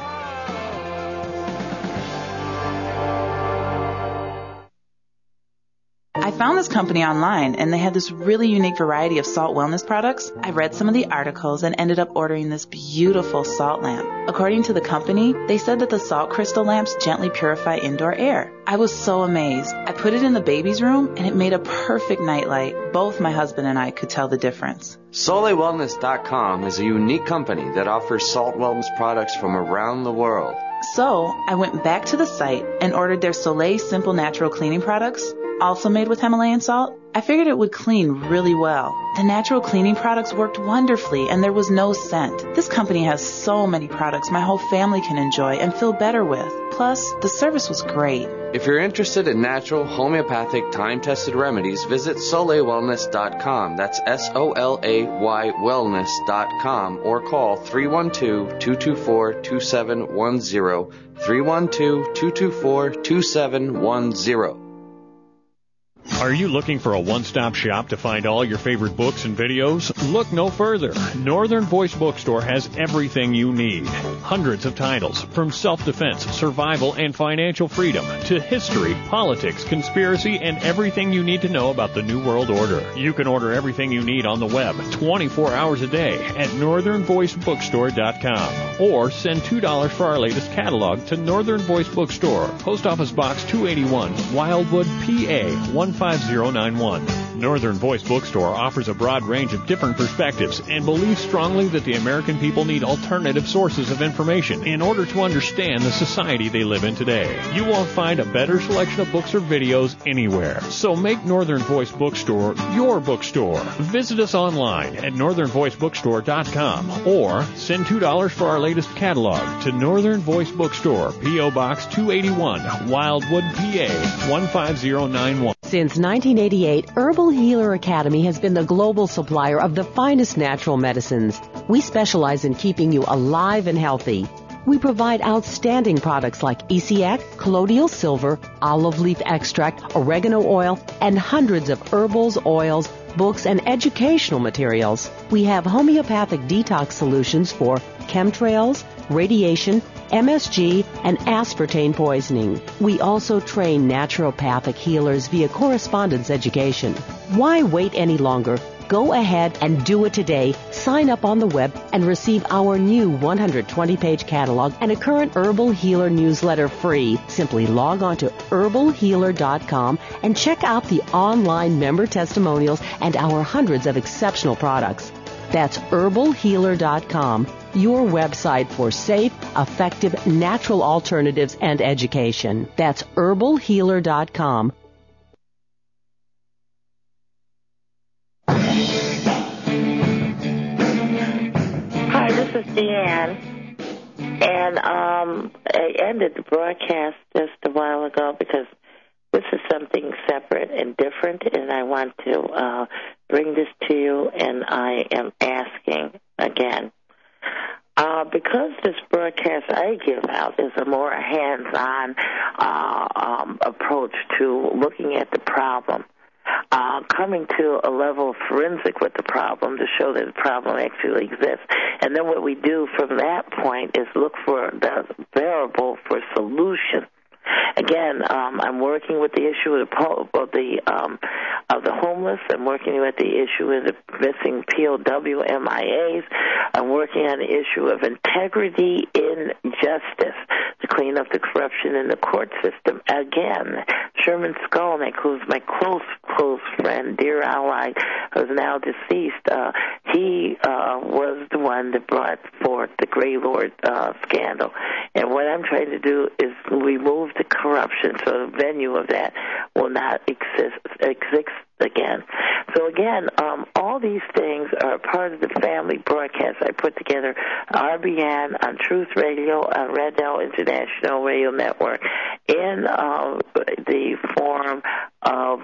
I found this company online, and they had this really unique variety of salt wellness products. I read some of the articles and ended up ordering this beautiful salt lamp. According to the company, they said that the salt crystal lamps gently purify indoor air. I was so amazed. I put it in the baby's room, and it made a perfect nightlight. Both my husband and I could tell the difference. SoleilWellness.com is a unique company that offers salt wellness products from around the world. So I went back to the site and ordered their Soleil Simple Natural Cleaning products, also made with Himalayan salt. I figured it would clean really well. The natural cleaning products worked wonderfully, and there was no scent. This company has so many products my whole family can enjoy and feel better with. Plus, the service was great. If you're interested in natural, homeopathic, time-tested remedies, visit SoleilWellness.com. That's SOLAY wellness.com, or call 312-224-2710, 312-224-2710. Are you looking for a one-stop shop to find all your favorite books and videos? Look no further. Northern Voice Bookstore has everything you need. Hundreds of titles, from self-defense, survival, and financial freedom to history, politics, conspiracy, and everything you need to know about the New World Order. You can order everything you need on the web 24 hours a day at northernvoicebookstore.com, or send $2 for our latest catalog to Northern Voice Bookstore, Post Office Box 281, Wildwood, PA 15091. Northern Voice Bookstore offers a broad range of different perspectives and believes strongly that the American people need alternative sources of information in order to understand the society they live in today. You won't find a better selection of books or videos anywhere. So make Northern Voice Bookstore your bookstore. Visit us online at northernvoicebookstore.com, or send $2 for our latest catalog to Northern Voice Bookstore, P.O. Box 281, Wildwood, PA 15091. Since 1988, Herbal Healer Academy has been the global supplier of the finest natural medicines. We specialize in keeping you alive and healthy. We provide outstanding products like Isiac, colloidal silver, olive leaf extract, oregano oil, and hundreds of herbals, oils, books, and educational materials. We have homeopathic detox solutions for chemtrails, radiation, MSG, and aspartame poisoning. We also train naturopathic healers via correspondence education. Why wait any longer? Go ahead and do it today. Sign up on the web and receive our new 120-page catalog and a current Herbal Healer newsletter free. Simply log on to herbalhealer.com and check out the online member testimonials and our hundreds of exceptional products. That's herbalhealer.com, your website for safe, effective, natural alternatives and education. That's herbalhealer.com. Hi, this is Deanne. And I ended the broadcast just a while ago because this is something separate and different, and I want to bring this to you, and I am asking again. Because this broadcast I give out is a more hands-on approach to looking at the problem, coming to a level of forensic with the problem to show that the problem actually exists. And then what we do from that point is look for the variable for solution. Again, I'm working with the issue of the homeless. I'm working with the issue of the missing POW MIAs. I'm working on the issue of integrity in justice to clean up the corruption in the court system. Again, Sherman Skolnick, who's my close friend, dear ally, who's now deceased, he was the one that brought forth the Grey Lord scandal. And what I'm trying to do is remove the corruption so the venue of that will not exist again. So again, all these things are part of the family broadcast I put together, RBN on Truth Radio, on Red Dell International Radio Network, in the form of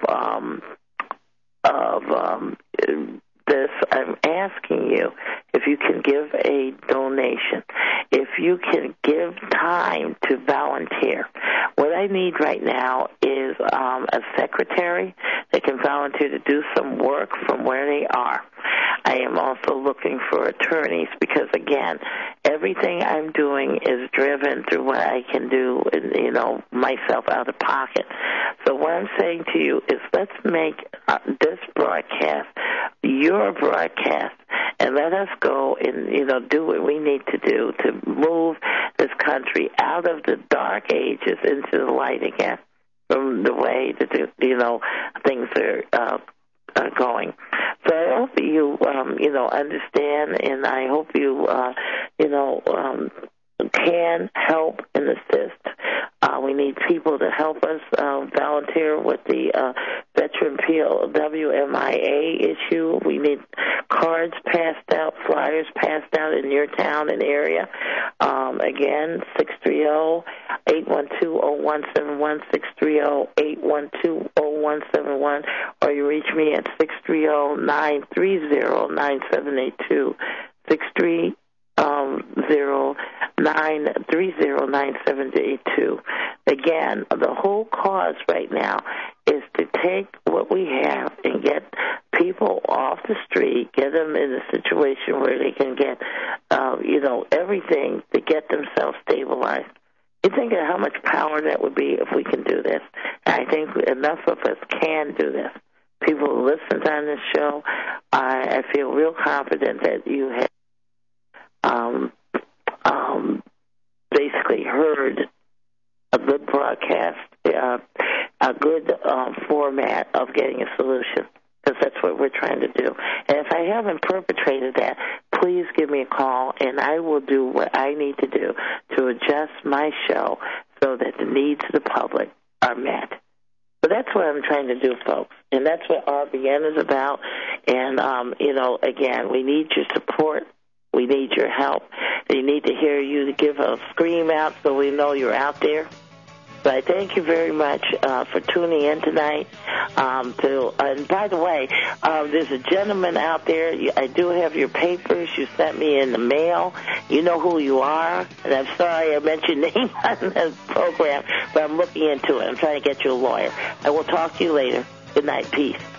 this. I'm asking you if you can give a donation, if you can give time to volunteer. What I need right now is a secretary that can volunteer to do some work from where they are. I am also looking for attorneys because, again, everything I'm doing is driven through what I can do, myself out of pocket. So what I'm saying to you is let's make this broadcast your broadcast, and let us go and, do what we need to do to move this country out of the dark ages into the light again from the way that, things are going. So I hope you, understand, and I hope you, can help and assist. We need people to help us volunteer with the veteran POWMIA issue. We need cards passed out, flyers passed out in your town and area. Again, 630-812-0171, 630-812-0171, or you reach me at 630-930-9782, 630-930-9782. Again, the whole cause right now is to take what we have and get people off the street, get them in a situation where they can get, everything to get themselves stabilized. You think of how much power that would be if we can do this. And I think enough of us can do this. People who listen on this show, I feel real confident that you have basically heard a good broadcast, a good format of getting a solution, because that's what we're trying to do. And if I haven't perpetrated that, please give me a call, and I will do what I need to do to adjust my show so that the needs of the public are met. So that's what I'm trying to do, folks, and that's what RBN is about. And, again, we need your support. We need your help. We need to hear you to give a scream out so we know you're out there. So I thank you very much for tuning in tonight. And by the way, there's a gentleman out there. I do have your papers. You sent me in the mail. You know who you are. And I'm sorry I mentioned your name on the program, but I'm looking into it. I'm trying to get you a lawyer. I will talk to you later. Good night. Peace.